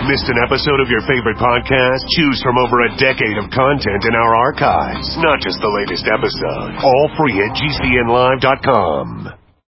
Missed an episode of your favorite podcast? Choose from over a decade of content in our archives, not just the latest episode. All free at GCNlive.com.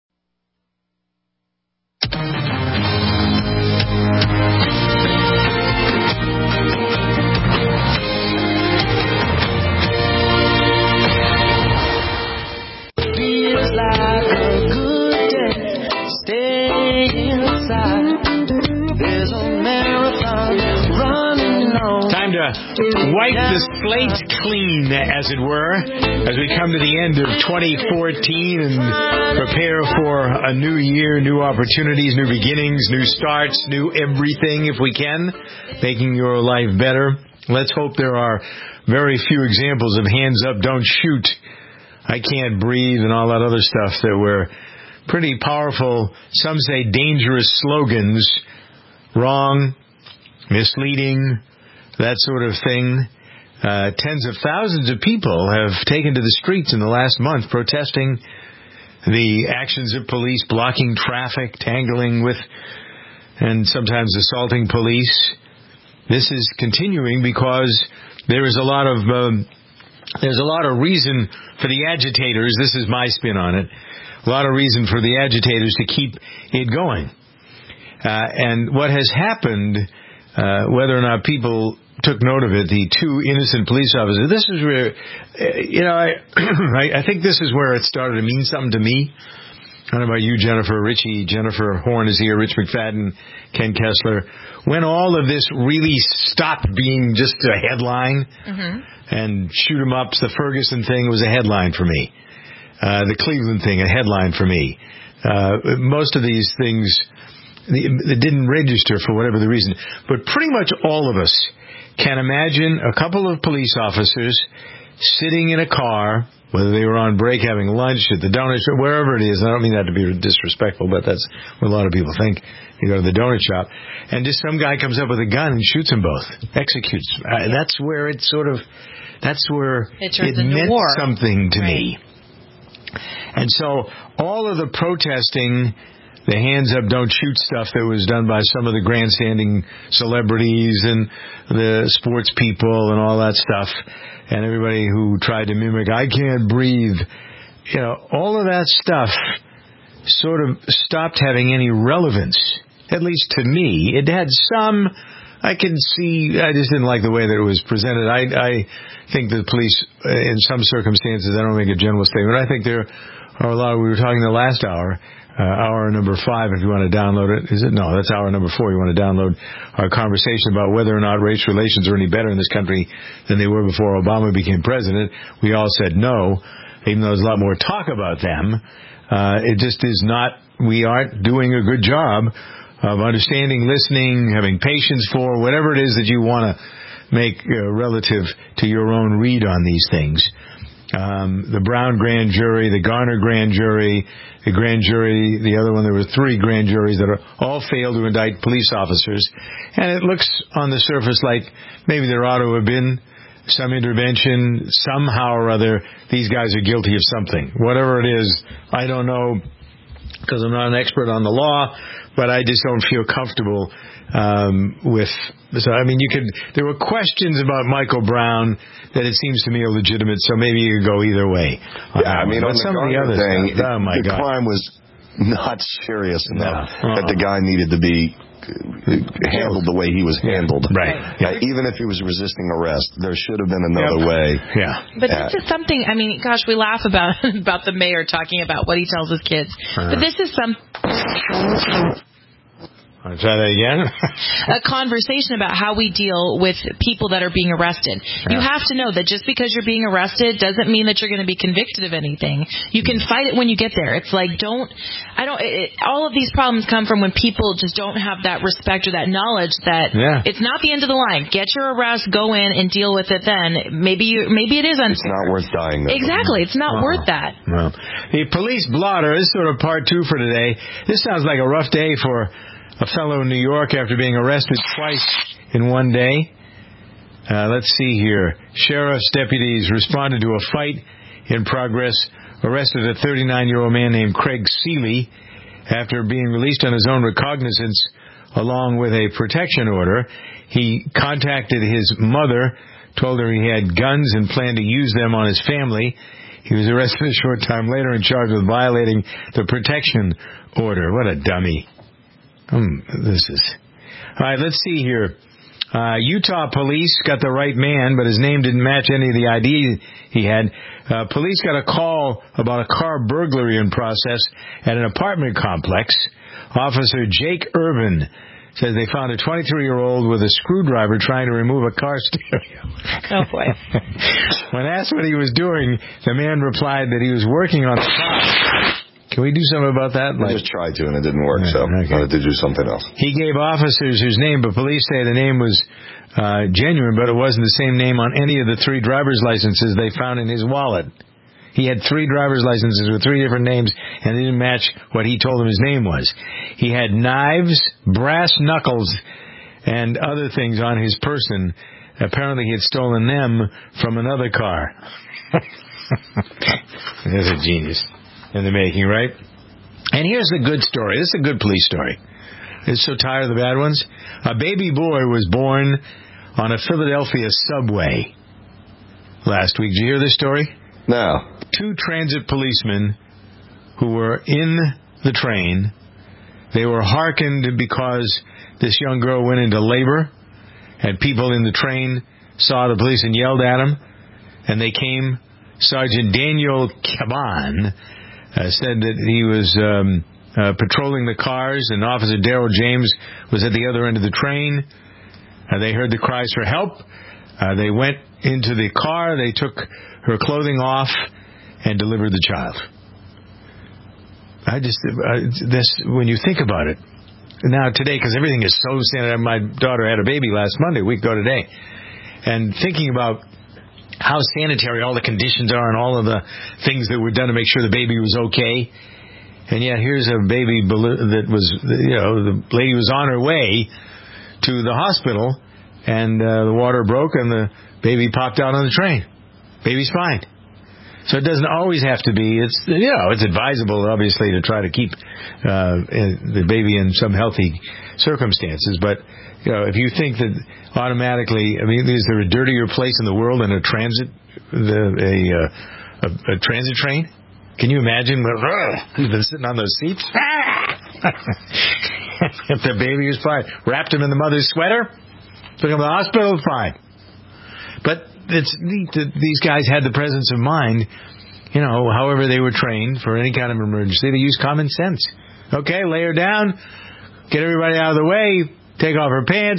Feels like a good day. Stay inside. There's a marathon running on. Time to wipe the slate clean, as it were, as we come to the end of 2014 and prepare for a new year, new opportunities, new beginnings, new starts, new everything, if we can, making your life better. Let's hope there are very few examples of hands up, don't shoot, I can't breathe, and all that other stuff that were pretty powerful, some say dangerous slogans. Wrong, misleading, that sort of thing. Tens of thousands of people have taken to the streets in the last month protesting the actions of police, blocking traffic, tangling with, and sometimes assaulting police. This is continuing because there is a lot of reason for the agitators. This is my spin on it. A lot of reason for the agitators to keep it going. And what has happened, whether or not people took note of it, the two innocent police officers, this is where, I think this is where it started to mean something to me. I don't know about you, Jennifer, Richie, Jennifer Horn is here, Rich McFadden, Ken Kessler. When all of this really stopped being just a headline, and shoot 'em ups, the Ferguson thing was a headline for me. The Cleveland thing, a headline for me. Most of these things, it didn't register for whatever the reason. But pretty much all of us can imagine a couple of police officers sitting in a car, whether they were on break having lunch at the donut shop, wherever it is. I don't mean that to be disrespectful, but that's what a lot of people think. You go to the donut shop, and just some guy comes up with a gun and shoots them both, executes. That's where it meant war. Something to me. And so all of the protesting, the hands up, don't shoot stuff that was done by some of the grandstanding celebrities and the sports people and all that stuff, and everybody who tried to mimic, I can't breathe, all of that stuff sort of stopped having any relevance, at least to me. It had some, I can see, I just didn't like the way that it was presented. I think the police, in some circumstances, I don't make a general statement, I think there are a lot, we were talking the last hour, hour number 5, if you want to download it. Is it? No, that's hour number 4. You want to download our conversation about whether or not race relations are any better in this country than they were before Obama became president. We all said no, even though there's a lot more talk about them. It just is not, we aren't doing a good job of understanding, listening, having patience for whatever it is that you want to make relative to your own read on these things. The Brown grand jury, the Garner grand jury, the grand jury, the other one, there were 3 grand juries that all failed to indict police officers. And it looks on the surface like maybe there ought to have been some intervention, somehow or other. These guys are guilty of something. Whatever it is, I don't know, because I'm not an expert on the law, but I just don't feel comfortable with. So, I mean, there were questions about Michael Brown that it seems to me are legitimate, so maybe you could go either way. Yeah, I mean, on some of the other thing, the crime was not serious enough that the guy needed to be handled the way he was handled. Right. Even if he was resisting arrest, there should have been another way. Yeah. But this is something, I mean, gosh, we laugh about the mayor talking about what he tells his kids. But this is some... I'll try that again. A conversation about how we deal with people that are being arrested. You have to know that just because you're being arrested doesn't mean that you're going to be convicted of anything. You can fight it when you get there. It's like, all of these problems come from when people just don't have that respect or that knowledge that it's not the end of the line. Get your arrest, go in and deal with it then. Maybe it is unfair. It's not worth dying. Exactly. It's not worth that. No. The police blotter, this is sort of part 2 for today. This sounds like a rough day for a fellow in New York after being arrested twice in one day. Let's see here. Sheriff's deputies responded to a fight in progress, arrested a 39-year-old man named Craig Seeley after being released on his own recognizance along with a protection order. He contacted his mother, told her he had guns and planned to use them on his family. He was arrested a short time later and charged with violating the protection order. What a dummy. This is... All right, let's see here. Utah police got the right man, but his name didn't match any of the ID he had. Police got a call about a car burglary in process at an apartment complex. Officer Jake Irvin says they found a 23-year-old with a screwdriver trying to remove a car stereo. Oh, boy. When asked what he was doing, the man replied that he was working on the car. Can we do something about that? I just tried to, and it didn't work, so I had to do something else. He gave officers his name, but police say the name was genuine, but it wasn't the same name on any of the 3 driver's licenses they found in his wallet. He had 3 driver's licenses with 3 different names, and they didn't match what he told him his name was. He had knives, brass knuckles, and other things on his person. Apparently, he had stolen them from another car. There's a genius in the making, right? And here's the good story. This is a good police story. I'm so tired of the bad ones. A baby boy was born on a Philadelphia subway last week. Did you hear this story? No. 2 transit policemen who were in the train, they were hearkened because this young girl went into labor, and people in the train saw the police and yelled at him, and they came. Sergeant Daniel Caban said that he was patrolling the cars, and Officer Darrell James was at the other end of the train. They heard the cries for help. They went into the car. They took her clothing off and delivered the child. When you think about it, now today, because everything is so standard. My daughter had a baby last Monday. We go today. And thinking about how sanitary all the conditions are and all of the things that were done to make sure the baby was okay. And yet here's a baby that was, the lady was on her way to the hospital, and the water broke and the baby popped out on the train. Baby's fine. So it doesn't always have to be. It's advisable, obviously, to try to keep the baby in some healthy circumstances. But if you think that automatically, is there a dirtier place in the world than a transit train? Can you imagine? Who's been sitting on those seats? If the baby was fine, wrapped him in the mother's sweater, took him to the hospital, fine. But it's neat that these guys had the presence of mind, however they were trained for any kind of emergency. They used common sense. Okay, lay her down, get everybody out of the way, take off her pants.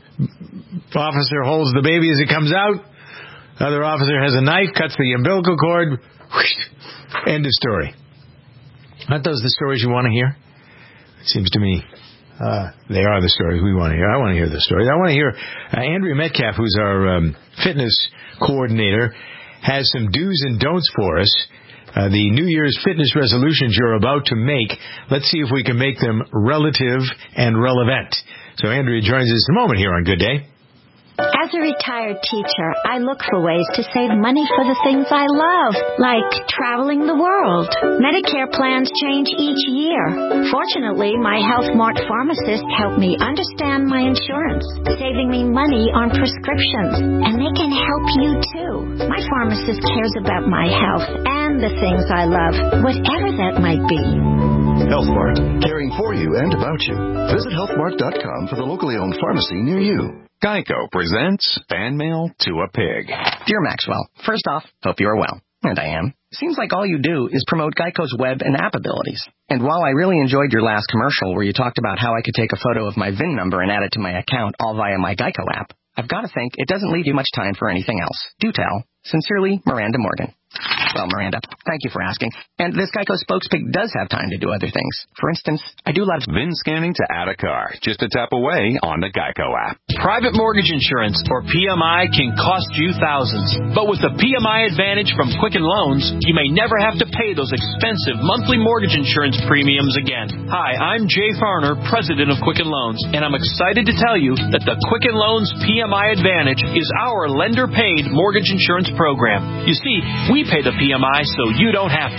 Officer holds the baby as it comes out. Other officer has a knife, cuts the umbilical cord. Whoosh, end of story. Aren't those the stories you want to hear? It seems to me they are the stories we want to hear. I want to hear the stories. I want to hear Andrea Metcalf, who's our fitness coordinator, has some do's and don'ts for us. The New Year's fitness resolutions you're about to make. Let's see if we can make them relative and relevant. So Andrea joins us in a moment here on Good Day. As a retired teacher, I look for ways to save money for the things I love, like traveling the world. Medicare plans change each year. Fortunately, my Health Mart pharmacist helped me understand my insurance, saving me money on prescriptions. And they can help you, too. My pharmacist cares about my health and the things I love, whatever that might be. Health Mart, caring for you and about you. Visit healthmart.com for the locally owned pharmacy near you. Geico presents Fan Mail to a Pig. Dear Maxwell, first off, hope you are well. And I am. Seems like all you do is promote Geico's web and app abilities. And while I really enjoyed your last commercial where you talked about how I could take a photo of my VIN number and add it to my account all via my Geico app, I've got to think it doesn't leave you much time for anything else. Do tell. Sincerely, Miranda Morgan. Well, Miranda, thank you for asking. And this Geico spokespig does have time to do other things. For instance, I do love VIN scanning to add a car. Just a tap away on the Geico app. Private mortgage insurance, or PMI, can cost you thousands. But with the PMI Advantage from Quicken Loans, you may never have to pay those expensive monthly mortgage insurance premiums again. Hi, I'm Jay Farner, president of Quicken Loans, and I'm excited to tell you that the Quicken Loans PMI Advantage is our lender-paid mortgage insurance program. You see, we pay the PMI so you don't have to.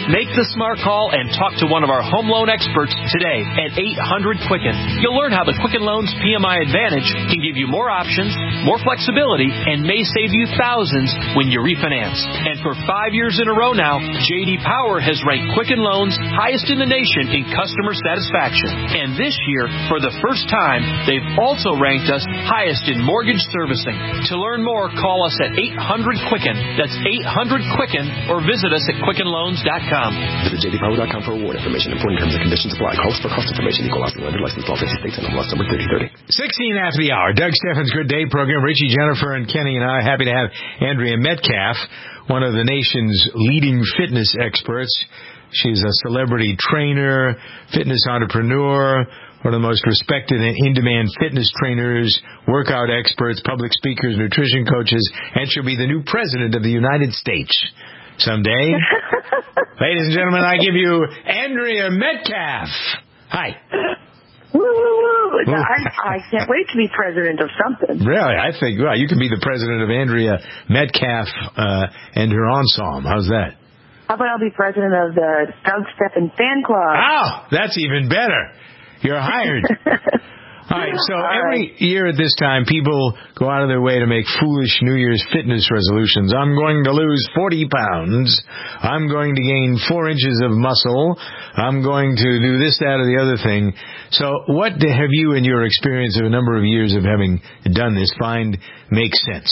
Make the smart call and talk to one of our home loan experts today at 800-QUICKEN. You'll learn how the Quicken Loans PMI Advantage can give you more options, more flexibility, and may save you thousands when you refinance. And for 5 years in a row now, J.D. Power has ranked Quicken Loans highest in the nation in customer satisfaction. And this year, for the first time, they've also ranked us highest in mortgage servicing. To learn more, call us at 800-QUICKEN. That's 800-QUICKEN, or visit us at QuickenLoans.com. Visit JDPower.com for award information. Important terms and conditions apply. Calls for cost information. Equal housing lender. License law 50 states and MLS number 3030. 16 after the hour. Doug Steffens' Good Day program. Richie, Jennifer, and Kenny and I happy to have Andrea Metcalf, one of the nation's leading fitness experts. She's a celebrity trainer, fitness entrepreneur, one of the most respected and in-demand fitness trainers, workout experts, public speakers, nutrition coaches, and she'll be the new president of the United States someday. Ladies and gentlemen, I give you Andrea Metcalf. Hi. Woo, woo, woo. I can't wait to be president of something. Really? I think, well, you can be the president of Andrea Metcalf and her ensemble. How's that? How about I'll be president of the Doug Steffens fan club? Oh, that's even better. You're hired. All right, so every year at this time, people go out of their way to make foolish New Year's fitness resolutions. I'm going to lose 40 pounds. I'm going to gain 4 inches of muscle. I'm going to do this, that, or the other thing. So what have you, in your experience of a number of years of having done this, find makes sense?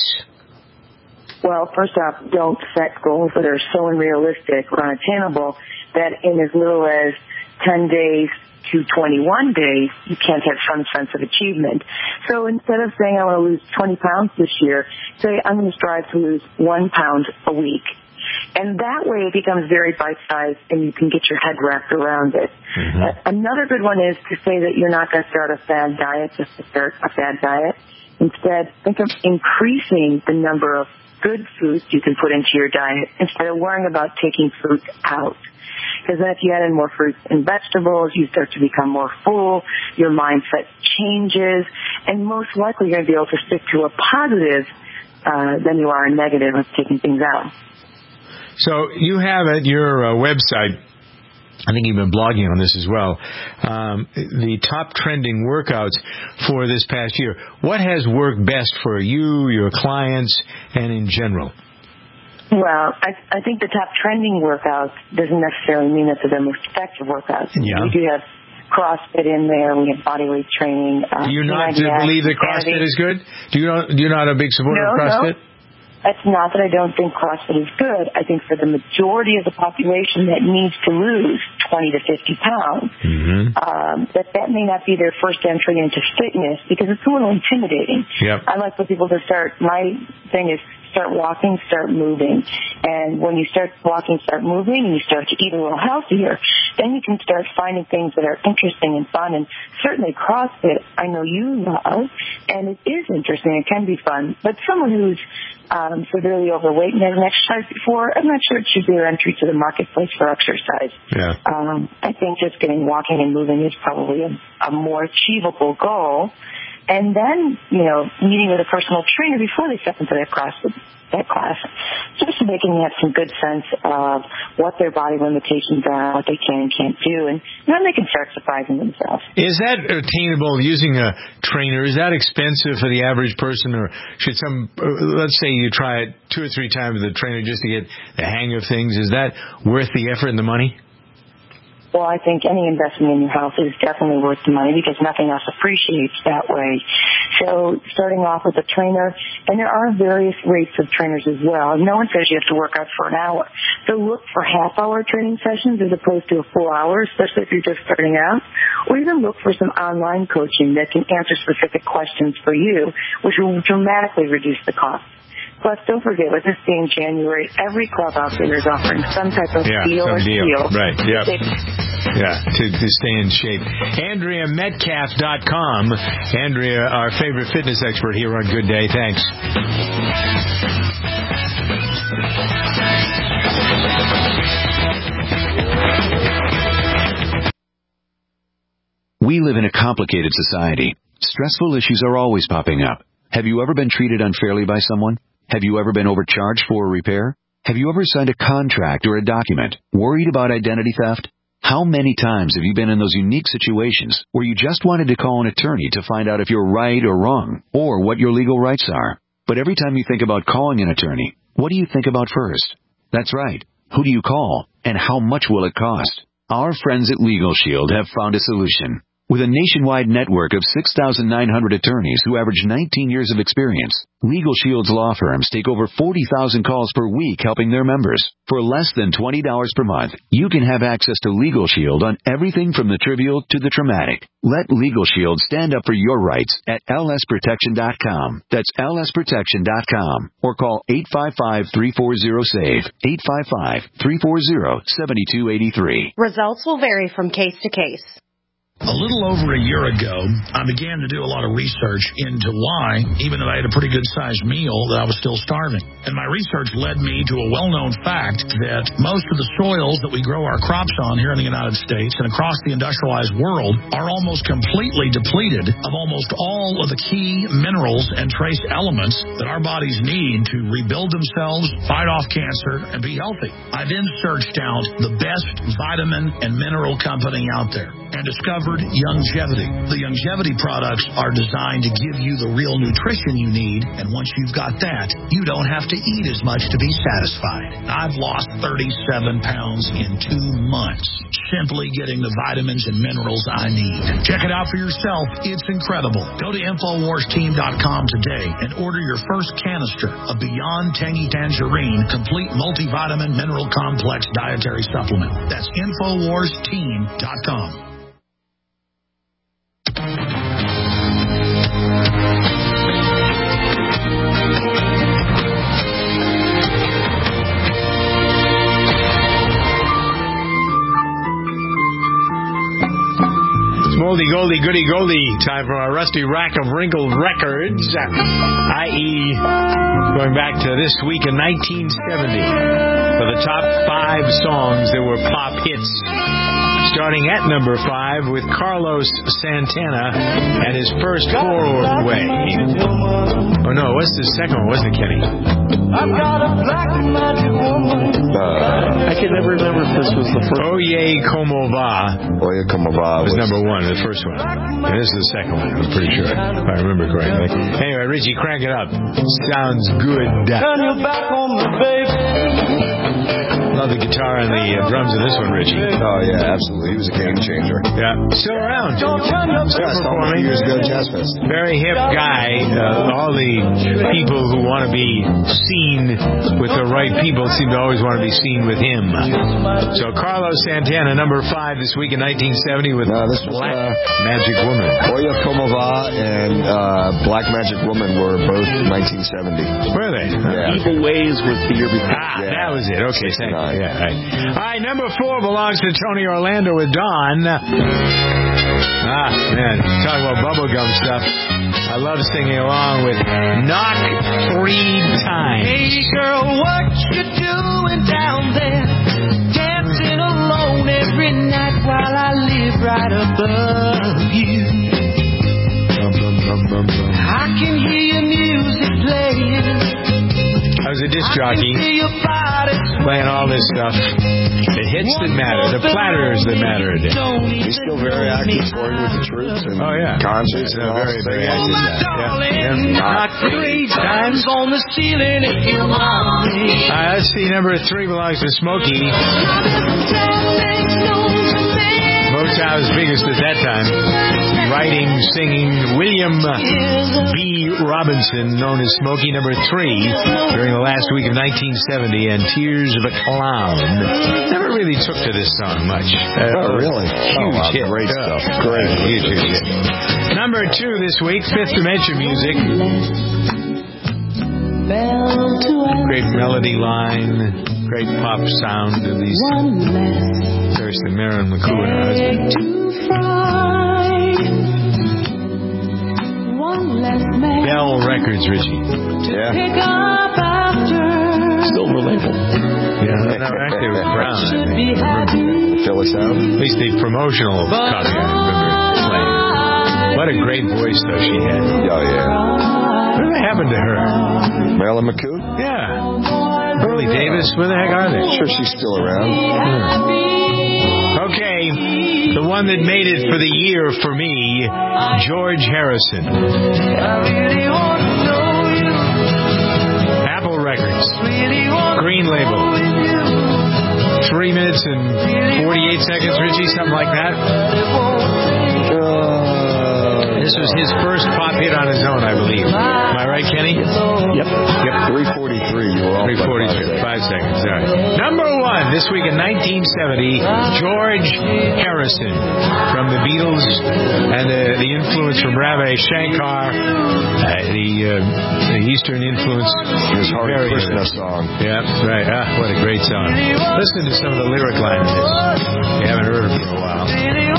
Well, first off, don't set goals that are so unrealistic or unattainable that in as little as 10 days to 21 days, you can't have some sense of achievement. So instead of saying I want to lose 20 pounds this year, say I'm going to strive to lose 1 pound a week. And that way it becomes very bite-sized and you can get your head wrapped around it. Mm-hmm. Another good one is to say that you're not going to start a fad diet just to start a fad diet. Instead, think of increasing the number of good foods you can put into your diet instead of worrying about taking food out. Because then if you add in more fruits and vegetables, you start to become more full, your mindset changes, and most likely you're going to be able to stick to a positive than you are a negative of taking things out. So you have at your website, I think you've been blogging on this as well, the top trending workouts for this past year. What has worked best for you, your clients, and in general? Well, I think the top trending workouts doesn't necessarily mean that they're the most effective workouts. Yeah. We do have CrossFit in there. We have bodyweight training. Do you not believe that CrossFit is good? You're not a big supporter of CrossFit? No. It's not that I don't think CrossFit is good. I think for the majority of the population that needs to lose 20 to 50 pounds, that may not be their first entry into fitness because it's a little intimidating. Yep. I like for people to start. My thing is start walking, start moving. And when you start walking, start moving, and you start to eat a little healthier, then you can start finding things that are interesting and fun. And certainly CrossFit, I know you love, and it is interesting. It can be fun. But someone who's severely overweight and hasn't exercised before, I'm not sure it should be their entry to the marketplace for exercise. Yeah. I think just getting walking and moving is probably a more achievable goal. And then, meeting with a personal trainer before they step into that class, just so they can have some good sense of what their body limitations are, what they can and can't do, and then they can start surprising themselves. Is that attainable using a trainer? Is that expensive for the average person, or should let's say you try it 2 or 3 times with a trainer just to get the hang of things, is that worth the effort and the money? Well, I think any investment in your health is definitely worth the money because nothing else appreciates that way. So starting off with a trainer, and there are various rates of trainers as well. No one says you have to work out for an hour. So look for half-hour training sessions as opposed to a full hour, especially if you're just starting out. Or even look for some online coaching that can answer specific questions for you, which will dramatically reduce the cost. Plus, don't forget, with this being January, every club out there is offering some type of deal or steal. Right, yeah. To stay in shape. AndreaMetcalf.com. Andrea, our favorite fitness expert here on Good Day. Thanks. We live in a complicated society. Stressful issues are always popping up. Have you ever been treated unfairly by someone? Have you ever been overcharged for a repair? Have you ever signed a contract or a document worried about identity theft? How many times have you been in those unique situations where you just wanted to call an attorney to find out if you're right or wrong, or what your legal rights are? But every time you think about calling an attorney, what do you think about first? That's right. Who do you call, and how much will it cost? Our friends at Legal Shield have found a solution. With a nationwide network of 6,900 attorneys who average 19 years of experience, Legal Shield's law firms take over 40,000 calls per week helping their members. For less than $20 per month, you can have access to Legal Shield on everything from the trivial to the traumatic. Let Legal Shield stand up for your rights at lsprotection.com. That's lsprotection.com. Or call 855-340-SAVE. 855-340-7283. Results will vary from case to case. A little over a year ago, I began to do a lot of research into why, even though I had a pretty good-sized meal, that I was still starving. And my research led me to a well-known fact that most of the soils that we grow our crops on here in the United States and across the industrialized world are almost completely depleted of almost all of the key minerals and trace elements that our bodies need to rebuild themselves, fight off cancer, and be healthy. I then searched out the best vitamin and mineral company out there and discovered Youngevity. The Youngevity products are designed to give you the real nutrition you need, and once you've got that, you don't have to eat as much to be satisfied. I've lost 37 pounds in 2 months, simply getting the vitamins and minerals I need. Check it out for yourself. It's incredible. Go to InfoWarsTeam.com today and order your first canister of Beyond Tangy Tangerine Complete Multivitamin Mineral Complex Dietary Supplement. That's InfoWarsTeam.com. Moldy, Goldie, Goody, Goldie. Time for our rusty rack of wrinkled records, i.e. going back to this week in 1970 for the top 5 songs that were pop hits. Starting at number 5 with Carlos Santana and his first Forward Way. Oh no, what's the second one? Wasn't it, Kenny? I've got a black magic woman. I can never remember if this was the first. Oye Como Va. Oye Como Va was number 1, the first one. And this is the second one, I'm pretty sure, if I remember correctly. Anyway, Richie, crank it up. Sounds good. Turn your back on me, baby. Love the guitar and the drums in this one, Richie. Oh, yeah, absolutely. He was a game changer. Yeah. Still around. Still performing. Years ago, Jazz Fest. Very hip guy. All the people who want to be seen with the right people seem to always want to be seen with him. So Carlos Santana, number 5 this week in 1970 with Black Magic Woman. Oye Como Va and Black Magic Woman were both 1970. Were they? Yeah. Evil Ways was the year before. That was it. Okay, thank you. Yeah, right. All right, number 4 belongs to Tony Orlando with Dawn. Man, talk about bubblegum stuff. I love singing along with Knock 3 Times. Hey, girl, what you doing down there? Dancing alone every night while I live right above you. I can hear your music playing. I was a disc jockey playing all this stuff. The hits that matter, the platters that mattered. He's still very active, touring with the troops and concerts. Very, very active. Knock 3 times on the ceiling if you want me. Let's see, number 3 belongs to Smokey. Motown's biggest at that time. Writing, singing, William B. Robinson, known as Smokey, number 3, during the last week of 1970, and Tears of a Clown. Never really took to this song much. Really? Huge hit. Great stuff. Great. Huge hit. Number 2 this week, Fifth Dimension music. Great melody line, great pop sound of these. Seriously, Marilyn McCoo and her husband. Bell Records, Richie. Yeah. Silver label. Yeah, no, actually it was Brown, I think. Philly Sound? At least the promotional copy I remember playing. What a great voice, though, she had. Oh, yeah. Whatever happened to her? Marilyn McCoo? Yeah. Burley Davis? Where the heck are they? Sure, she's still around. Okay, the one that made it for the year for me, George Harrison. Apple Records, Green Label. 3 minutes and 48 seconds, Richie, something like that. This was his first pop hit on his own, I believe. Am I right, Kenny? Yep. 3:43. You were off 3:43. 5 seconds. All right. Number one this week in 1970, George Harrison from the Beatles and the influence from Ravi Shankar, the Eastern influence. His Hare Krishna song. Yeah, right. What a great song. Listen to some of the lyric lines of this. You haven't heard it for a while.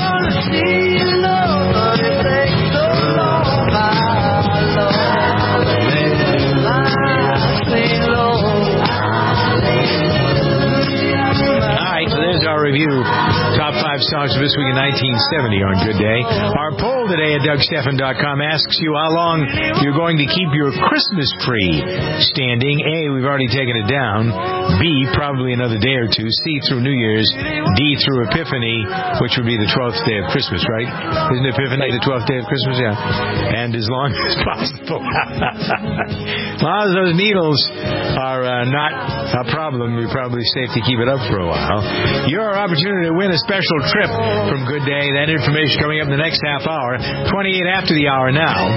Our review, top 5 songs of this week in 1970 on Good Day. Our poll today at DougStephan.com asks you how long you're going to keep your Christmas tree standing. A, we've already taken it down. B, probably another day or two. C, through New Year's. D, through Epiphany, which would be the 12th day of Christmas, right? Isn't Epiphany the 12th day of Christmas? Yeah. And as long as possible. As long as those needles are not a problem, you're probably safe to keep it up for a while. Your opportunity to win a special trip from Good Day. That information coming up in the next half hour. 28 after the hour now.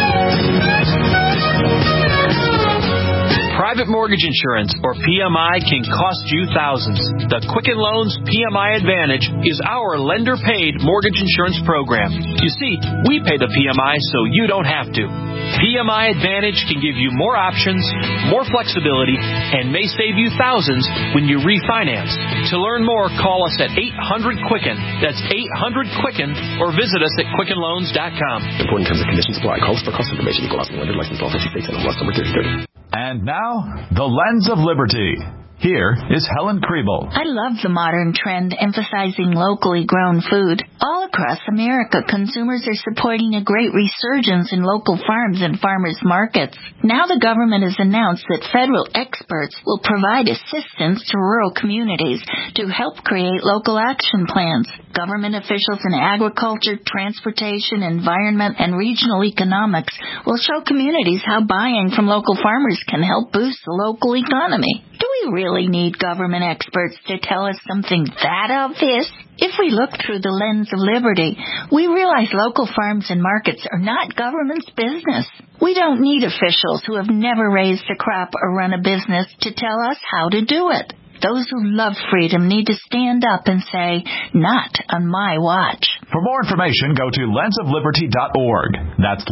Private mortgage insurance, or PMI, can cost you thousands. The Quicken Loans PMI Advantage is our lender-paid mortgage insurance program. You see, we pay the PMI so you don't have to. PMI Advantage can give you more options, more flexibility, and may save you thousands when you refinance. To learn more, call us at 800-QUICKEN. That's 800-QUICKEN, or visit us at QuickenLoans.com. Important terms and conditions apply. Calls for cost information. Equal housing lender. License 50 states and MLS number 3030. And now, the Lens of Liberty. Here is Helen Kriebel. I love the modern trend emphasizing locally grown food. All across America, consumers are supporting a great resurgence in local farms and farmers markets. Now the government has announced that federal experts will provide assistance to rural communities to help create local action plans. Government officials in agriculture, transportation, environment, and regional economics will show communities how buying from local farmers can help boost the local economy. Do we really need government experts to tell us something that obvious? If we look through the lens of liberty, we realize local farms and markets are not government's business. We don't need officials who have never raised a crop or run a business to tell us how to do it. Those who love freedom need to stand up and say, not on my watch. For more information, go to lensofliberty.org. That's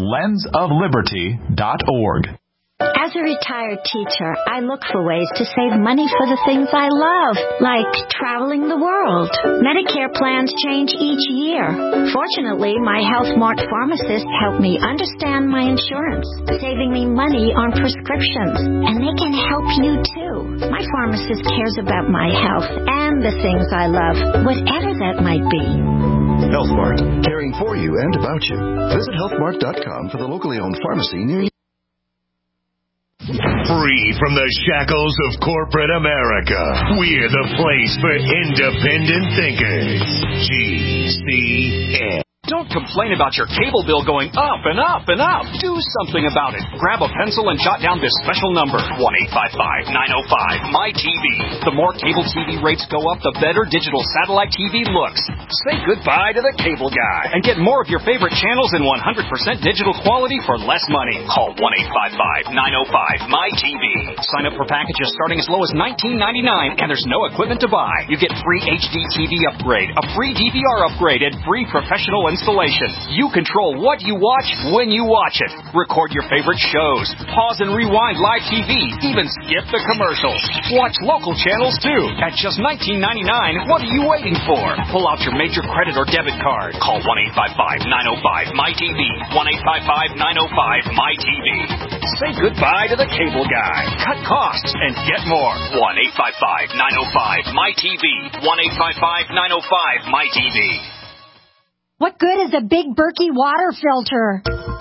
lensofliberty.org. As a retired teacher, I look for ways to save money for the things I love, like traveling the world. Medicare plans change each year. Fortunately, my HealthMart pharmacist helped me understand my insurance, saving me money on prescriptions. And they can help you, too. My pharmacist cares about my health and the things I love, whatever that might be. HealthMart, caring for you and about you. Visit healthmart.com for the locally owned pharmacy near you. Free from the shackles of corporate America, we're the place for independent thinkers. GCN. Don't complain about your cable bill going up and up and up. Do something about it. Grab a pencil and jot down this special number, 1-855-905-MY-TV. The more cable TV rates go up, the better digital satellite TV looks. Say goodbye to the cable guy and get more of your favorite channels in 100% digital quality for less money. Call 1-855-905-MY-TV. Sign up for packages starting as low as $19.99, and there's no equipment to buy. You get free HD TV upgrade, a free DVR upgrade, and free professional installation. You control what you watch when you watch it. Record your favorite shows. Pause and rewind live TV. Even skip the commercials. Watch local channels too. At just $19.99, what are you waiting for? Pull out your major credit or debit card. Call 1-855-905-MY-TV. 1-855-905-MY-TV. Say goodbye to the cable guy. Cut costs and get more. 1-855-905-MY-TV. 1-855-905-MY-TV. What good is a big Berkey water filter?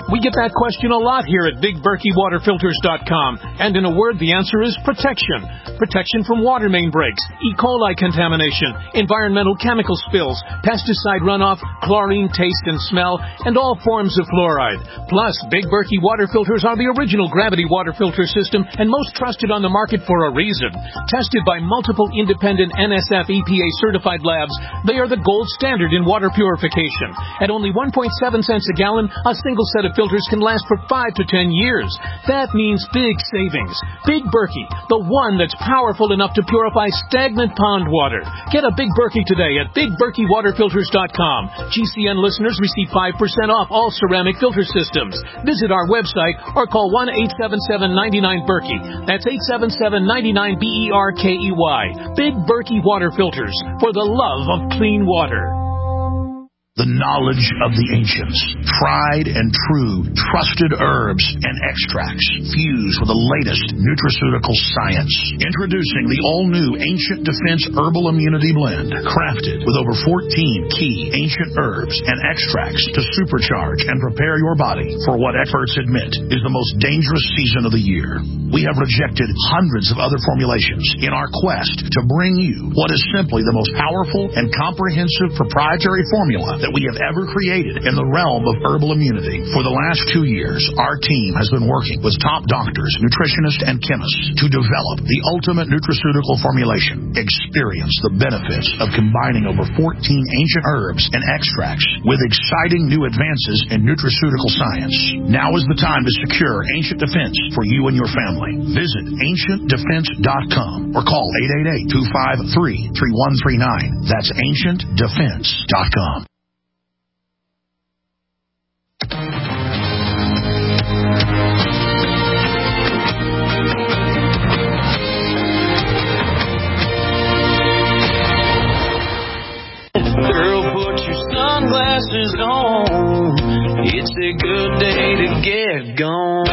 We get that question a lot here at BigBerkeyWaterFilters.com. And in a word, the answer is protection. Protection from water main breaks, E. coli contamination, environmental chemical spills, pesticide runoff, chlorine taste and smell, and all forms of fluoride. Plus, Big Berkey water filters are the original gravity water filter system and most trusted on the market for a reason. Tested by multiple independent NSF EPA certified labs, they are the gold standard in water purification. At only 1.7 cents a gallon, a single set of filters can last for 5 to 10 years. That means big savings. Big Berkey, the one that's powerful enough to purify stagnant pond water. Get a Big Berkey today at BigBerkeyWaterFilters.com. GCN listeners receive 5% off all ceramic filter systems. Visit our website or call 1-877-99-BERKEY. That's 877-99-BERKEY. Big Berkey Water Filters, for the love of clean water. The knowledge of the ancients, tried and true, trusted herbs and extracts fused with the latest nutraceutical science. Introducing the all-new Ancient Defense Herbal Immunity Blend, crafted with over 14 key ancient herbs and extracts to supercharge and prepare your body for what experts admit is the most dangerous season of the year. We have rejected hundreds of other formulations in our quest to bring you what is simply the most powerful and comprehensive proprietary formula that we have ever created in the realm of herbal immunity. For the last 2 years, our team has been working with top doctors, nutritionists, and chemists to develop the ultimate nutraceutical formulation. Experience the benefits of combining over 14 ancient herbs and extracts with exciting new advances in nutraceutical science. Now is the time to secure Ancient Defense for you and your family. Visit AncientDefense.com or call 888-253-3139. That's AncientDefense.com. Girl, put your sunglasses on. It's a good day to get gone.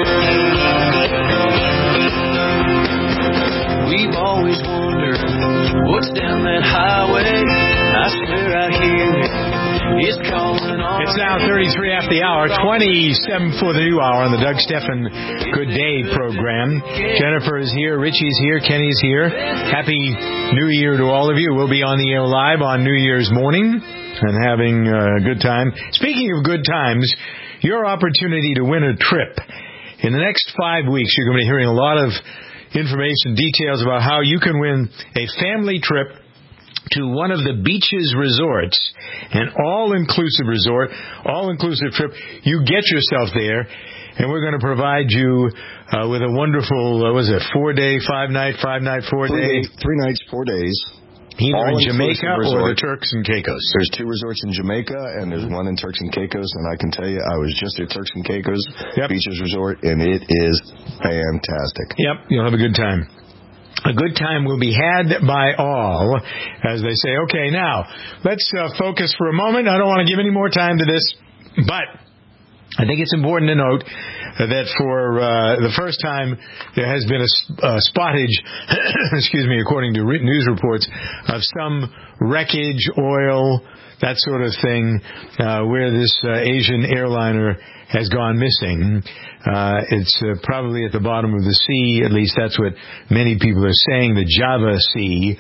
We've always wondered what's down that highway. I swear I hear it. It's calling on. It's now 33 after the hour, 27 for the new hour on the Doug Stephan Good Day program. Jennifer is here, Richie's here, Kenny's here. Happy New Year to all of you. We'll be on the air live on New Year's morning and having a good time. Speaking of good times, your opportunity to win a trip. In the next 5 weeks, you're going to be hearing a lot of information, details about how you can win a family trip to one of the Beaches resorts, an all-inclusive resort, all-inclusive trip. You get yourself there, and we're going to provide you with a wonderful, 4-day, 5-night, 5-night, 4-day. 3 nights, 4 days. Either in Jamaica or the Turks and Caicos. There's 2 resorts in Jamaica, and there's 1 in Turks and Caicos, and I can tell you, I was just at Turks and Caicos Beaches Resort, and it is fantastic. Yep, you'll have a good time. A good time will be had by all, as they say. Okay, now, let's focus for a moment. I don't want to give any more time to this, but I think it's important to note that for the first time there has been a spottage, excuse me, according to news reports, of some wreckage, oil, that sort of thing, where this Asian airliner has gone missing. It's probably at the bottom of the sea, at least that's what many people are saying, the Java Sea.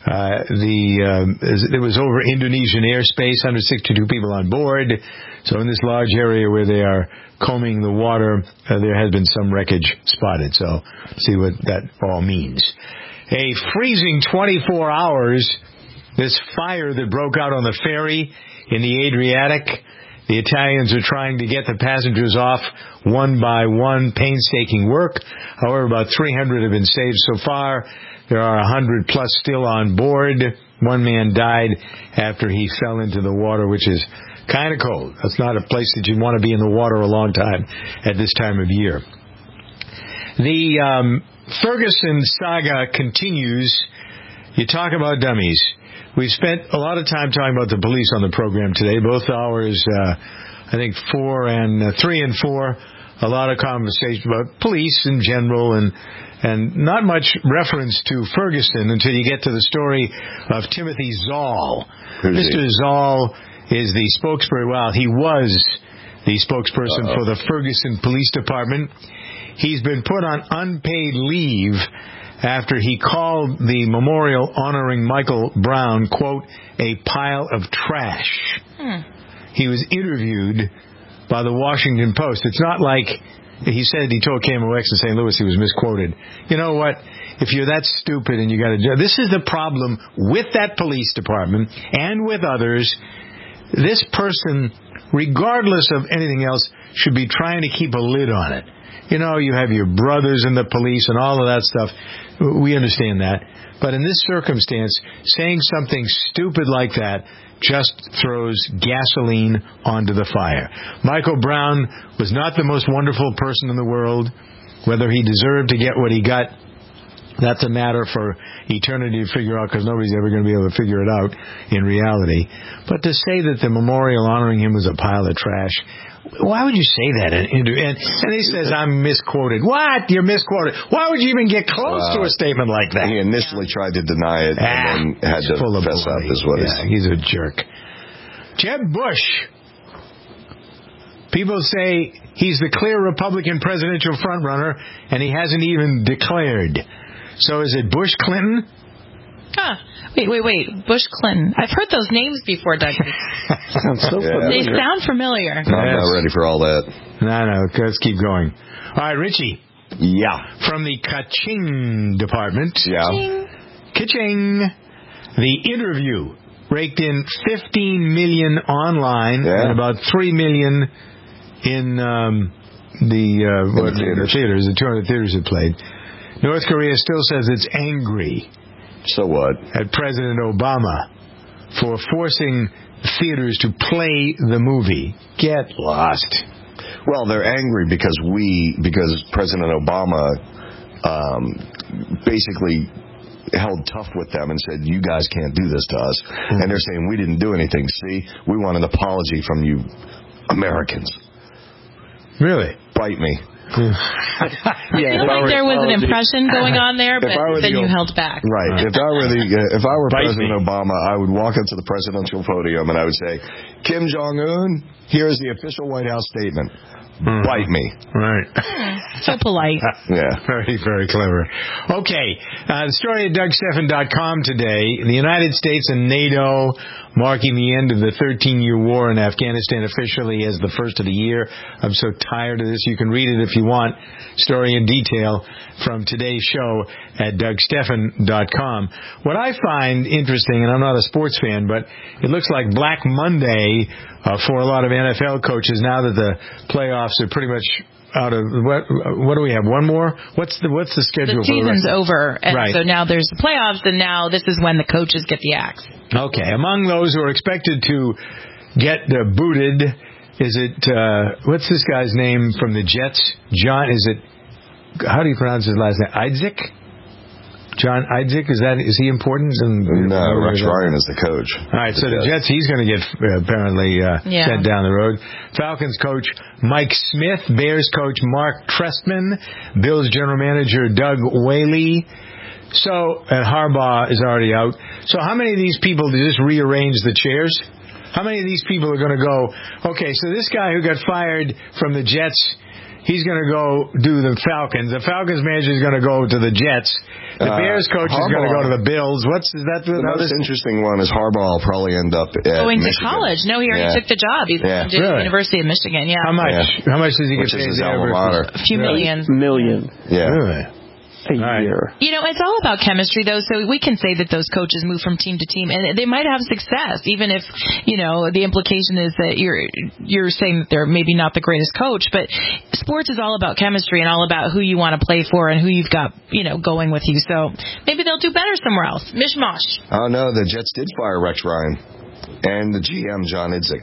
It was over Indonesian airspace, 162 people on board. So in this large area where they are combing the water, there has been some wreckage spotted. So see what that all means. A freezing 24 hours, this fire that broke out on the ferry in the Adriatic. The Italians are trying to get the passengers off one by one, painstaking work. However, about 300 have been saved so far. There are 100 plus still on board. One man died after he fell into the water, which is kind of cold. That's not a place that you want to be in the water a long time at this time of year. The Ferguson saga continues. You talk about dummies. We've spent a lot of time talking about the police on the program today, both hours, I think 3 and 4. A lot of conversation about police in general and not much reference to Ferguson until you get to the story of Timothy Zoll. Mr. Zoll is the spokesperson. Well, he was the spokesperson for the Ferguson Police Department. He's been put on unpaid leave after he called the memorial honoring Michael Brown, quote, a pile of trash. He was interviewed by the Washington Post. It's not like he said he told KMOX in St. Louis he was misquoted. You know what? If you're that stupid and you got to... This is the problem with that police department and with others. This person, regardless of anything else, should be trying to keep a lid on it. You know, you have your brothers in the police and all of that stuff. We understand that. But in this circumstance, saying something stupid like that just throws gasoline onto the fire. Michael Brown was not the most wonderful person in the world. Whether he deserved to get what he got, that's a matter for eternity to figure out, because nobody's ever going to be able to figure it out in reality. But to say that the memorial honoring him was a pile of trash, why would you say that? And he says, I'm misquoted. What? You're misquoted. Why would you even get close to a statement like that? He initially tried to deny it and then had to fess up is what he's a jerk. Jeb Bush. People say he's the clear Republican presidential frontrunner, and he hasn't even declared. So is it Bush Clinton? Wait. Bush Clinton. I've heard those names before, Doug. Sounds so familiar. They sound familiar. I'm not ready for all that. No. Let's keep going. All right, Richie. Yeah. From the Ka-ching department. Yeah. Ka-ching. The Interview raked in $15 million online and about $3 million in the theaters. The 200 theaters it played. North Korea still says it's angry. So what? At President Obama for forcing theaters to play the movie. Get lost. Well, they're angry because President Obama basically held tough with them and said, you guys can't do this to us. And they're saying, we didn't do anything. See, we want an apology from you Americans. Really? Bite me. I feel like there was an impression going on there, but then you held back. Right. If I were President Obama, I would walk up to the presidential podium and I would say, Kim Jong-un, here's the official White House statement. Bite me. Right. So polite. Yeah. Very, very clever. Okay. The story at DougStephan.com today. The United States and NATO marking the end of the 13-year war in Afghanistan officially as the first of the year. I'm so tired of this. You can read it if you want. Story in detail from today's show at DougStephan.com. What I find interesting, and I'm not a sports fan, but it looks like Black Monday for a lot of NFL coaches now that the playoffs are pretty much out of what do we have? One more? What's the schedule? The season's over, and right. So now there's the playoffs, and now this is when the coaches get the axe. Okay, among those who are expected to get booted, is it what's this guy's name from the Jets? John? Is it? How do you pronounce his last name? Idzik? John Idzik, is he important? No, Rex Ryan is the coach. All right, so the Jets, he's going to get apparently sent down the road. Falcons coach Mike Smith, Bears coach Mark Trestman, Bills general manager Doug Whaley. And Harbaugh is already out. So how many of these people do just rearrange the chairs? How many of these people are going to go, okay, so this guy who got fired from the Jets, he's going to go do the Falcons. The Falcons manager is going to go to the Jets. The Bears coach is going to go to the Bills. The most interesting one is Harbaugh will probably end up at going Michigan. To college. No, he already took the job. He's going to the University of Michigan. Yeah. How much? Yeah. How much does he get paid? Which is his alma mater. A few million. Yeah. Really? A year. You know, it's all about chemistry, though, so we can say that those coaches move from team to team, and they might have success, even if, you know, the implication is that you're saying that they're maybe not the greatest coach, but sports is all about chemistry and all about who you want to play for and who you've got, you know, going with you, so maybe they'll do better somewhere else. Mishmash. Oh, no, the Jets did fire Rex Ryan and the GM, John Idzik.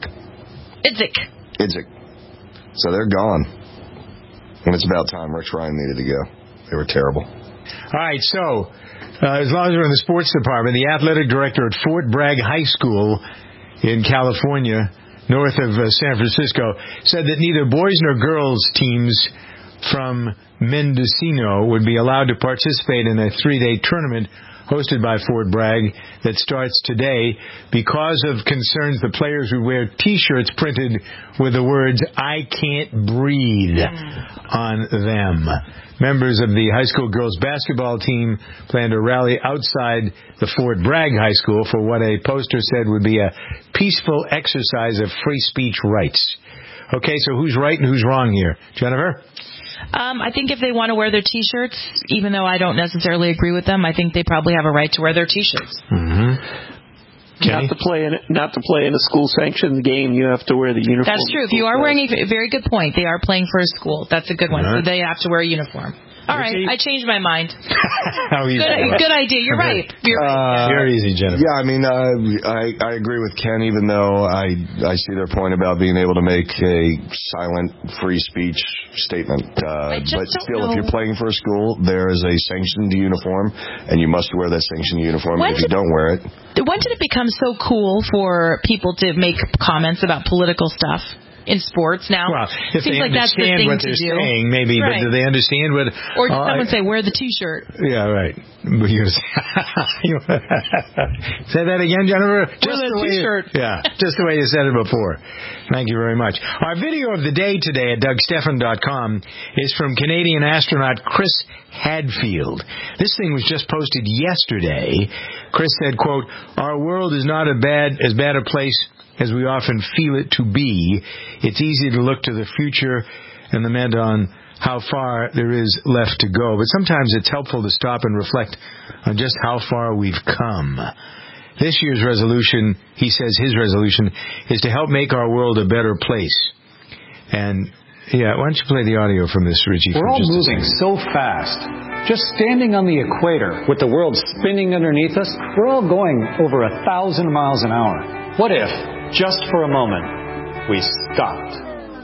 So they're gone. And it's about time Rex Ryan needed to go. They were terrible. All right, so as long as we're in the sports department, the athletic director at Fort Bragg High School in California, north of San Francisco, said that neither boys nor girls teams from Mendocino would be allowed to participate in a 3-day tournament hosted by Fort Bragg, that starts today because of concerns the players would wear T-shirts printed with the words, "I can't breathe," on them. Members of the high school girls basketball team plan to rally outside the Fort Bragg High School for what a poster said would be a peaceful exercise of free speech rights. Okay, so who's right and who's wrong here? Jennifer? I think if they want to wear their T-shirts, even though I don't necessarily agree with them, I think they probably have a right to wear their T-shirts. Not to play in a school-sanctioned game, you have to wear the uniform. That's true. If you are wearing a very good point, they are playing for a school. That's a good one. So they have to wear a uniform. All right, I changed my mind. Good idea. You're right. Very easy, Jennifer. Yeah, I mean, I agree with Ken, even though I see their point about being able to make a silent free speech statement. But still, if you're playing for a school, there is a sanctioned uniform, and you must wear that sanctioned uniform. If you don't wear it. When did it become so cool for people to make comments about political stuff in sports now? Well, if seems they like that's the understand thing what to they're do. saying, maybe, Right. but do they understand what... Or did someone say, wear the T-shirt? Yeah, right. Say that again, Jennifer? Wear the T-shirt. Just the way you said it before. Thank you very much. Our video of the day today at DougStephan.com is from Canadian astronaut Chris Hadfield. This thing was just posted yesterday. Chris said, quote, "Our world is not as bad a place as we often feel it to be. It's easy to look to the future and lament on how far there is left to go. But sometimes it's helpful to stop and reflect on just how far we've come." This year's resolution, he says his resolution, is to help make our world a better place. And, why don't you play the audio from this, Richie? We're all moving so fast. Just standing on the equator with the world spinning underneath us, we're all going over 1,000 miles an hour. What if, just for a moment, we stopped?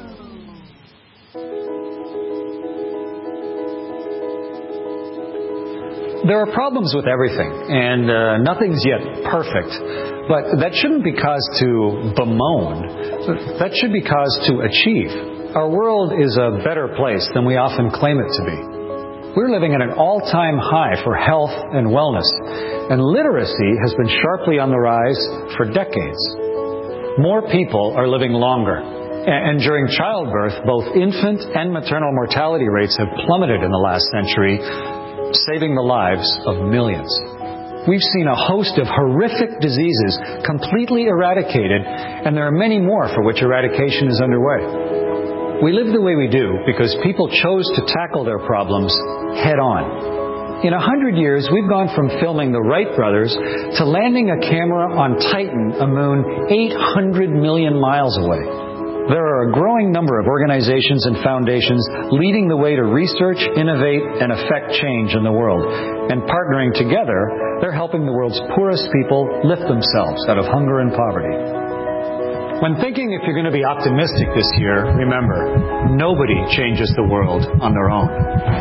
There are problems with everything, and nothing's yet perfect. But that shouldn't be cause to bemoan. That should be cause to achieve. Our world is a better place than we often claim it to be. We're living at an all-time high for health and wellness, and literacy has been sharply on the rise for decades. More people are living longer, and during childbirth, both infant and maternal mortality rates have plummeted in the last century, saving the lives of millions. We've seen a host of horrific diseases completely eradicated, and there are many more for which eradication is underway. We live the way we do because people chose to tackle their problems head-on. In 100 years, we've gone from filming the Wright brothers to landing a camera on Titan, a moon 800 million miles away. There are a growing number of organizations and foundations leading the way to research, innovate, and affect change in the world. And partnering together, they're helping the world's poorest people lift themselves out of hunger and poverty. When thinking if you're going to be optimistic this year, remember, nobody changes the world on their own.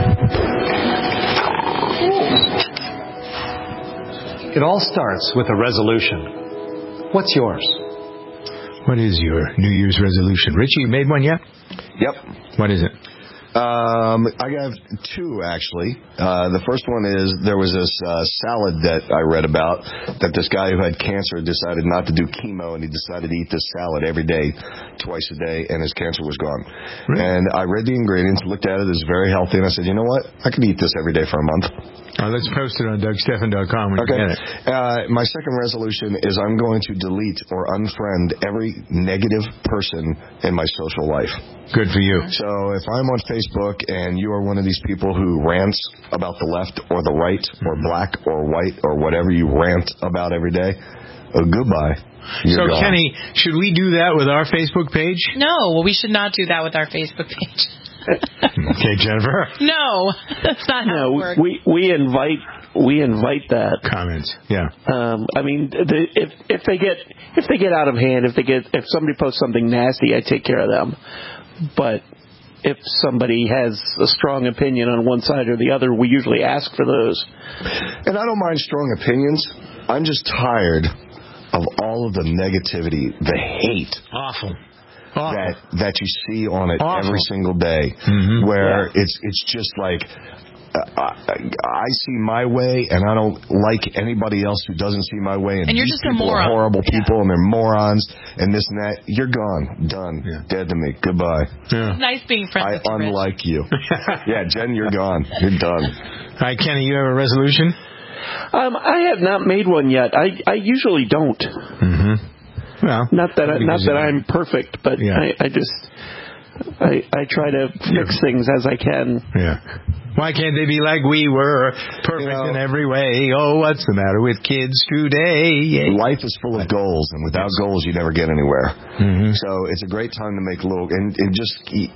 It all starts with a resolution. What's yours? What is your New Year's resolution? Richie, you made one yet? Yep. What is it? I have two, actually. The first one is there was this salad that I read about that this guy who had cancer decided not to do chemo, and he decided to eat this salad every day, twice a day, and his cancer was gone. Really? And I read the ingredients, looked at it, it's very healthy, and I said, you know what? I could eat this every day for a month. Let's post it on DougStephan.com when you get it. My second resolution is I'm going to delete or unfriend every negative person in my social life. Good for you. So if I'm on Facebook and you are one of these people who rants about the left or the right or black or white or whatever you rant about every day, goodbye. You're gone. Kenny, should we do that with our Facebook page? No, we should not do that with our Facebook page. Okay, Jennifer. No, that's not how it works. We invite that comments. Yeah. I mean, if they get out of hand, if somebody posts something nasty, I take care of them. But if somebody has a strong opinion on one side or the other, we usually ask for those. And I don't mind strong opinions. I'm just tired of all of the negativity, the hate. Awful. That you see on it every single day, where it's just like, I see my way, and I don't like anybody else who doesn't see my way. And you're just a people moron. Are horrible people, and they're morons, and this and that. You're gone, done, dead to me. Goodbye. Nice being friends with you, Rich. Unlike you. Yeah, Jen, you're gone. You're done. All right, Kenny, you have a resolution? I have not made one yet. I usually don't. Mm-hmm. Well, not that I'm perfect, but I try to fix things as I can. Yeah. Why can't they be like we were, perfect in every way? Oh, what's the matter with kids today? Life is full of goals, and without goals, you never get anywhere. Mm-hmm. So it's a great time to make little and just.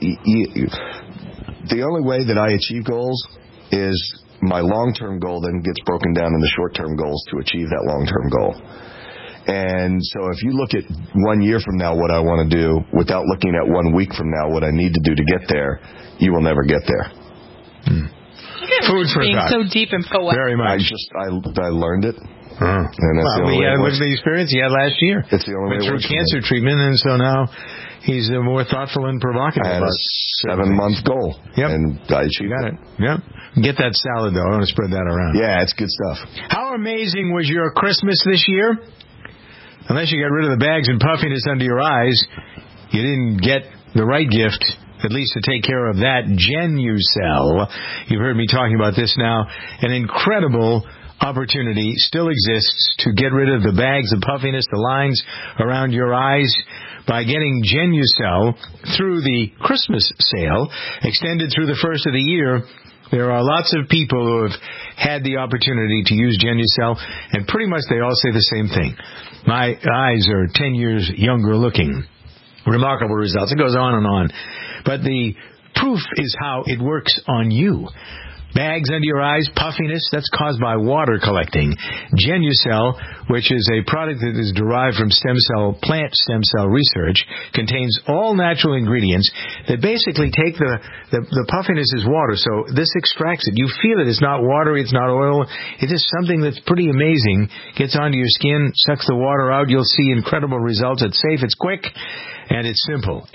The only way that I achieve goals is my long-term goal then gets broken down into short-term goals to achieve that long-term goal. And so if you look at 1 year from now what I want to do without looking at 1 week from now what I need to do to get there, you will never get there. Food for being so deep and poetic. Very much. I learned it. And that's the only way. Look at the experience he had last year. It's the only way. Went through cancer treatment, and so now he's more thoughtful and provocative. I had a 7-month goal. Yep. And I achieved it. Yep. Get that salad, though. I want to spread that around. Yeah, it's good stuff. How amazing was your Christmas this year? Unless you got rid of the bags and puffiness under your eyes, you didn't get the right gift, at least to take care of that. Genucel. You've heard me talking about this now. An incredible opportunity still exists to get rid of the bags, the puffiness, the lines around your eyes by getting Genucel through the Christmas sale, extended through the first of the year. There are lots of people who have had the opportunity to use Genucel, and pretty much they all say the same thing. My eyes are 10 years younger looking. Remarkable results. It goes on and on. But the proof is how it works on you. Bags under your eyes, puffiness, that's caused by water collecting. Genucel, which is a product that is derived from plant stem cell research, contains all natural ingredients that basically take the puffiness is water, so this extracts it. You feel it. It's not water, it's not oil. It is something that's pretty amazing. Gets onto your skin, sucks the water out. You'll see incredible results. It's safe, it's quick, and it's simple.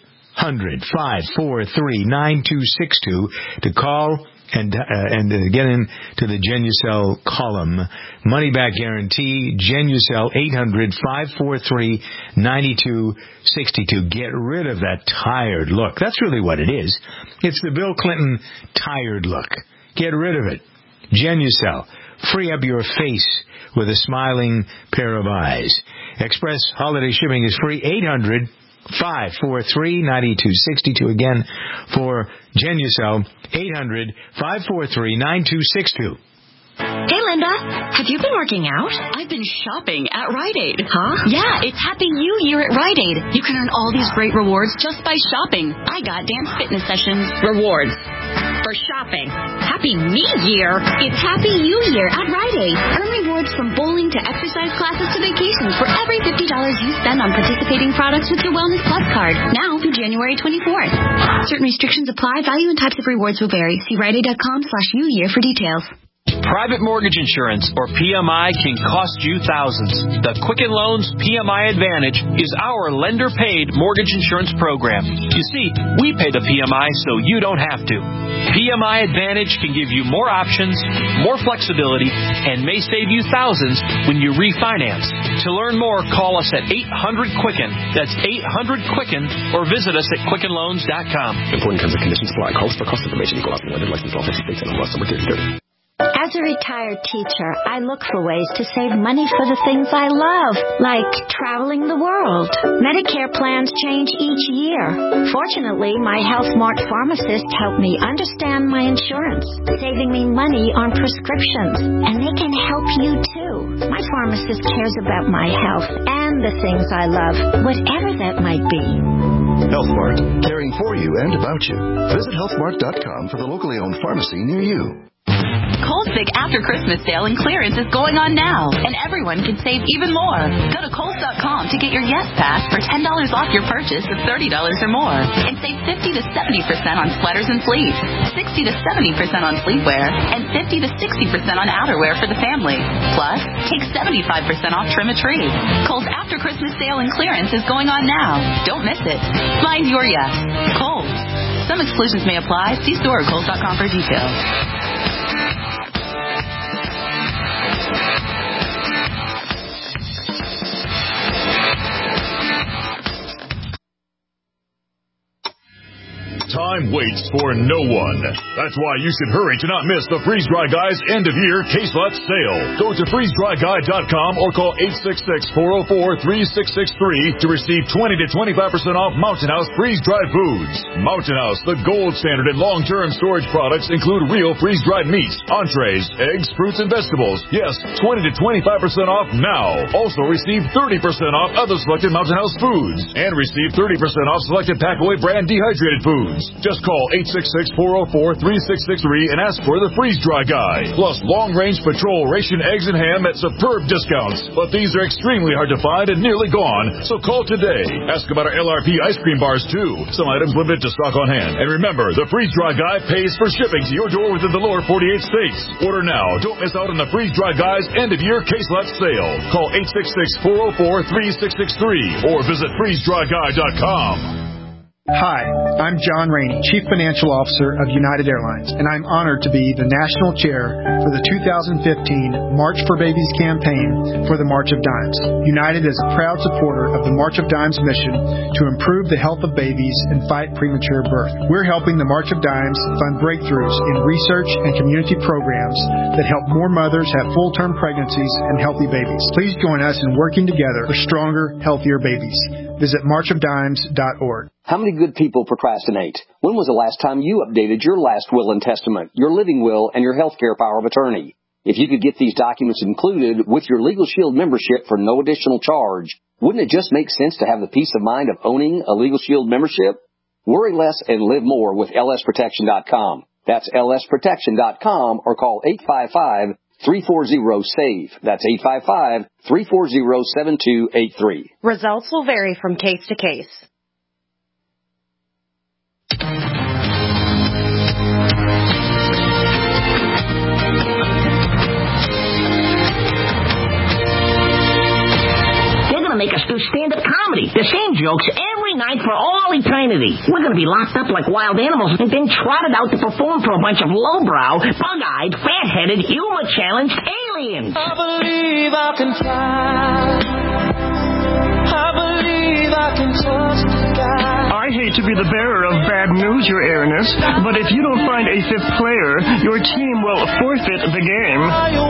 800-543-9262 to call and get into the Genucel column. Money back guarantee. Genucel, 800-543-9262. Get rid of that tired look. That's really what it is. It's the Bill Clinton tired look. Get rid of it. Genucel. Free up your face with a smiling pair of eyes. Express holiday shipping is free. 800-543-9262. Again, for Genucel, 800-543-9262. Hey, Linda, have you been working out? I've been shopping at Rite Aid. Huh? Yeah, it's Happy New Year at Rite Aid. You can earn all these great rewards just by shopping. I got dance fitness sessions. Rewards for shopping. Happy New Year. It's Happy New Year at Rite Aid. Earn rewards from bowling to exercise classes to vacations for every $50 you spend on participating products with your Wellness Plus card. Now through January 24th. Certain restrictions apply. Value and types of rewards will vary. See RiteAid.com/New Year for details. Private mortgage insurance, or PMI, can cost you thousands. The Quicken Loans PMI Advantage is our lender-paid mortgage insurance program. You see, we pay the PMI so you don't have to. PMI Advantage can give you more options, more flexibility, and may save you thousands when you refinance. To learn more, call us at 800-QUICKEN. That's 800-QUICKEN, or visit us at QuickenLoans.com. Important terms and conditions apply. Calls for cost information equal option lender license law 50 states and laws number 3030. As a retired teacher, I look for ways to save money for the things I love, like traveling the world. Medicare plans change each year. Fortunately, my HealthMart pharmacist helped me understand my insurance, saving me money on prescriptions. And they can help you, too. My pharmacist cares about my health and the things I love, whatever that might be. HealthMart, caring for you and about you. Visit healthmart.com for the locally owned pharmacy near you. Kohl's Big After Christmas Sale and Clearance is going on now, and everyone can save even more. Go to Kohl's.com to get your Yes Pass for $10 off your purchase of $30 or more, and save 50 to 70% on sweaters and fleece, 60 to 70% on sleepwear, and 50 to 60% on outerwear for the family. Plus, take 75% off Trim a Tree. Kohl's After Christmas Sale and Clearance is going on now. Don't miss it. Find your yes. Kohl's. Some exclusions may apply. See store at Kohl's.com for details. Time waits for no one. That's why you should hurry to not miss the Freeze Dry Guy's end-of-year case lot sale. Go to freezedryguy.com or call 866-404-3663 to receive 20 to 25% off Mountain House freeze-dried foods. Mountain House, the gold standard in long-term storage products, include real freeze-dried meats, entrees, eggs, fruits, and vegetables. Yes, 20 to 25% off now. Also receive 30% off other selected Mountain House foods and receive 30% off selected Packaway brand dehydrated foods. Just call 866-404-3663 and ask for the Freeze Dry Guy. Plus long-range patrol ration eggs and ham at superb discounts. But these are extremely hard to find and nearly gone, so call today. Ask about our LRP ice cream bars too. Some items limited to stock on hand. And remember, the Freeze Dry Guy pays for shipping to your door within the lower 48 states. Order now. Don't miss out on the Freeze Dry Guy's end-of-year case lot sale. Call 866-404-3663 or visit freezedryguy.com. Hi, I'm John Rainey, Chief Financial Officer of United Airlines, and I'm honored to be the National Chair for the 2015 March for Babies campaign for the March of Dimes. United is a proud supporter of the March of Dimes mission to improve the health of babies and fight premature birth. We're helping the March of Dimes fund breakthroughs in research and community programs that help more mothers have full-term pregnancies and healthy babies. Please join us in working together for stronger, healthier babies. Visit marchofdimes.org. How many good people procrastinate? When was the last time you updated your last will and testament, your living will, and your health care power of attorney? If you could get these documents included with your Legal Shield membership for no additional charge, wouldn't it just make sense to have the peace of mind of owning a Legal Shield membership? Worry less and live more with lsprotection.com. That's lsprotection.com or call 855-340-SAVE. That's 855-340-7283. Results will vary from case to case. Make us do stand-up comedy. The same jokes every night for all eternity. We're going to be locked up like wild animals and then trotted out to perform for a bunch of lowbrow, bug-eyed, fat-headed, humor-challenged aliens. I believe I can fly. I believe I can touch the sky. I hate to be the bearer of bad news, Your Airness, but if you don't find a fifth player, your team will forfeit the game.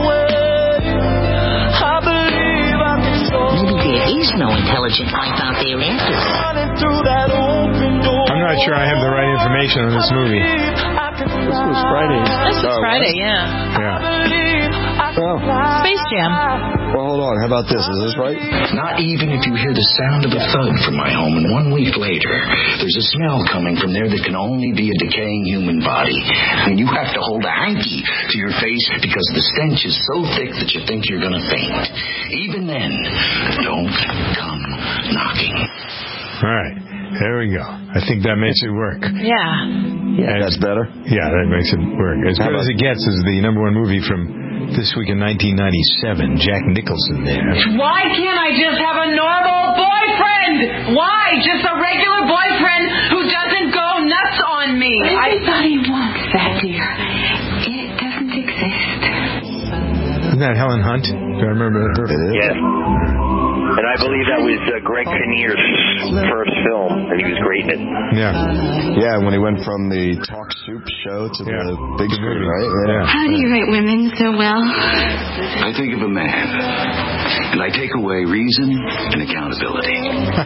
I believe I can show. Maybe there is no intelligent life out there after all. I'm not sure I have the right information on this movie. This was Friday. This was Friday, yeah. Well, Space Jam. Well, hold on. How about this? Is this right? Not even if you hear the sound of a thud from my home, and 1 week later, there's a smell coming from there that can only be a decaying human body. And you have to hold a hanky to your face because the stench is so thick that you think you're going to faint. Even then, don't come knocking. All right. There we go. I think that makes it work. Yeah. That's better? Yeah, that makes it work. As good as it gets is the #1 movie from This Week in 1997. Jack Nicholson there. Why can't I just have a normal boyfriend? Why? Just a regular boyfriend who doesn't go nuts on me. Everybody wants that, dear. It doesn't exist. Isn't that Helen Hunt? Do I remember her? Yes. And I believe that was Greg Kinnear's first film, and he was great in it. Yeah, when he went from the Talk Soup show to the big screen, right? Yeah. How do you rate women so well? I think of a man, and I take away reason and accountability.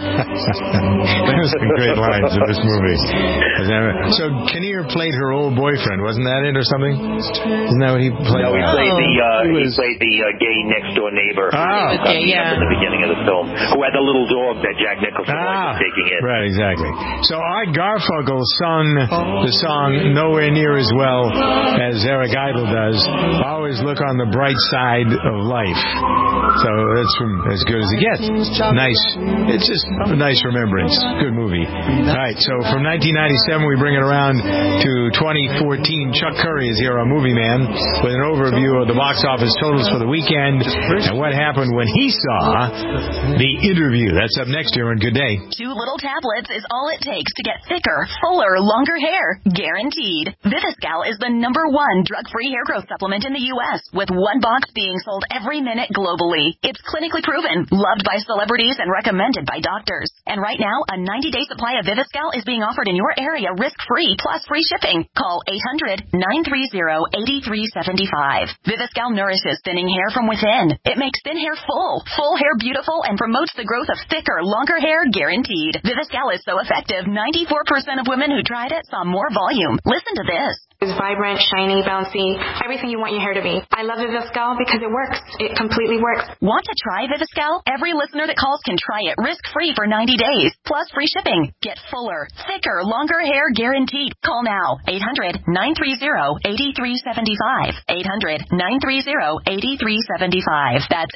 There's some great lines in this movie. So Kinnear played her old boyfriend, wasn't that it, or something? Isn't that what he played? No, he played the gay next door neighbor. In the beginning of the film, who had the little dog that Jack Nicholson was taking in. Right, exactly. So Art Garfunkel sung the song nowhere near as well as Eric Idle does. Always look on the bright side of life. So that's from As Good as It Gets. Nice. It's just a nice remembrance. Good movie. All right, so from 1997, we bring it around to 2014. Chuck Curry is here on Movie Man with an overview of the box office totals for the weekend and what happened when he saw The Interview. That's up next here on Good Day. 2 little tablets is all it takes to get thicker, fuller, longer hair. Guaranteed. Viviscal is the #1 drug-free hair growth supplement in the U.S., with 1 box being sold every minute globally. It's clinically proven, loved by celebrities, and recommended by doctors. And right now, a 90-day supply of Viviscal is being offered in your area risk-free plus free shipping. Call 800-930-8375. Viviscal nourishes thinning hair from within. It makes thin hair full hair beautiful, and promotes the growth of thicker, longer hair guaranteed. Viviscal is so effective, 94% of women who tried it saw more volume. Listen to this. It's vibrant, shiny, bouncy, everything you want your hair to be. I love Viviscal because it works. It completely works. Want to try Viviscal? Every listener that calls can try it risk-free for 90 days, plus free shipping. Get fuller, thicker, longer hair guaranteed. Call now. 800-930-8375. 800-930-8375. That's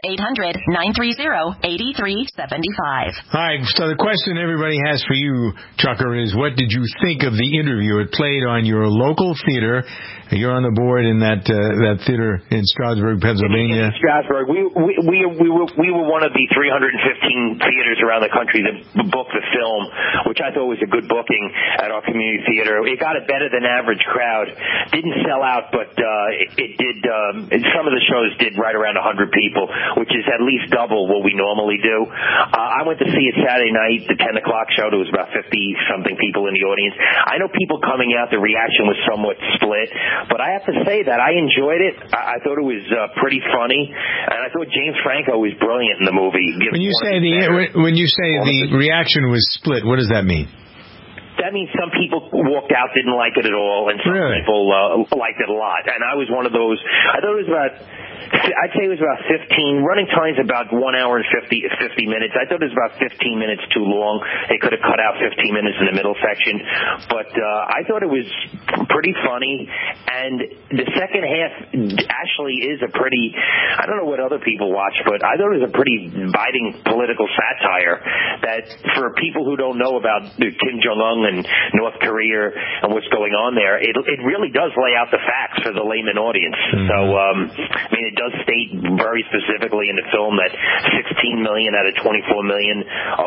800-930-8375. Hi, so the question everybody has for you, Chucker, is what did you think of the interview? It played on your local theater. You're on the board in that theater in Strasburg, Pennsylvania. In Strasburg, we were one of the 315 theaters around the country that booked the film, which I thought was a good booking at our community theater. It got a better than average crowd. Didn't sell out, but it did. Some of the shows did right around 100 people, which is at least double what we normally do. I went to see it Saturday night, the 10 o'clock show. There was about 50-something people in the audience. I know people coming out, the reaction was somewhat split, but I have to say that I enjoyed it. I thought it was pretty funny, and I thought James Franco was brilliant in the movie. When you say the reaction was split, what does that mean? That means some people walked out, didn't like it at all, and some people liked it a lot. And I was one of those. I thought it was I'd say it was about 15. Running time's about 1 hour and 50 minutes. I thought it was about 15 minutes too long. They could have cut out 15 minutes in the middle section. But I thought it was pretty funny. And the second half actually is a pretty, I don't know what other people watch, but I thought it was a pretty biting political satire that for people who don't know about Kim Jong-un and North Korea and what's going on there, it really does lay out the facts for the layman audience. Mm-hmm. So, I mean, it does state very specifically in the film that 16 million out of 24 million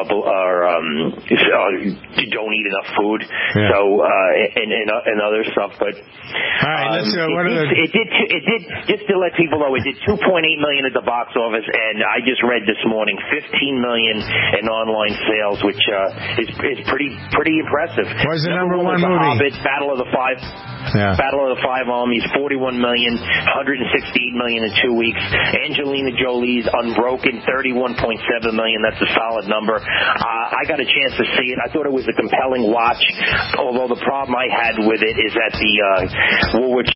don't eat enough food. Yeah. So and other stuff. But it did just to let people know, it did 2.8 million at the box office, and I just read this morning 15 million in online sales, which is pretty impressive. What was the number one movie? Hobbit, Battle of the Five Armies, 41 million, 168 million in 2 weeks. Angelina Jolie's Unbroken, 31.7 million. That's a solid number. I got a chance to see it. I thought it was a compelling watch, although the problem I had with it is that the Woolwich.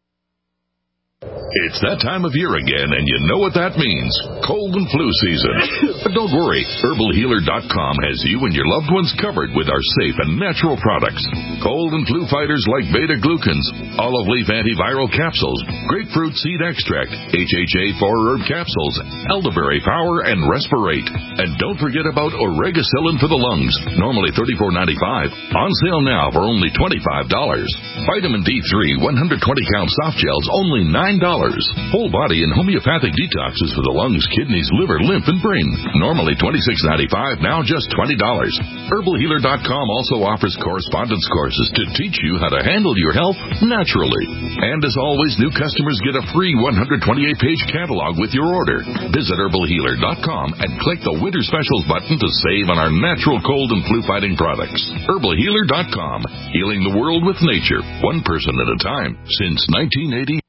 It's that time of year again, and you know what that means. Cold and flu season. But don't worry. HerbalHealer.com has you and your loved ones covered with our safe and natural products. Cold and flu fighters like beta-glucans, olive leaf antiviral capsules, grapefruit seed extract, HHA 4-herb capsules, elderberry power, and Respirate. And don't forget about Oregacillin for the lungs, normally $34.95. On sale now for only $25. Vitamin D3 120-count soft gels, only $9. Whole body and homeopathic detoxes for the lungs, kidneys, liver, lymph, and brain. Normally $26.95, now just $20. HerbalHealer.com also offers correspondence courses to teach you how to handle your health naturally. And as always, new customers get a free 128-page catalog with your order. Visit HerbalHealer.com and click the Winter Specials button to save on our natural cold and flu-fighting products. HerbalHealer.com, healing the world with nature, one person at a time, since 1980.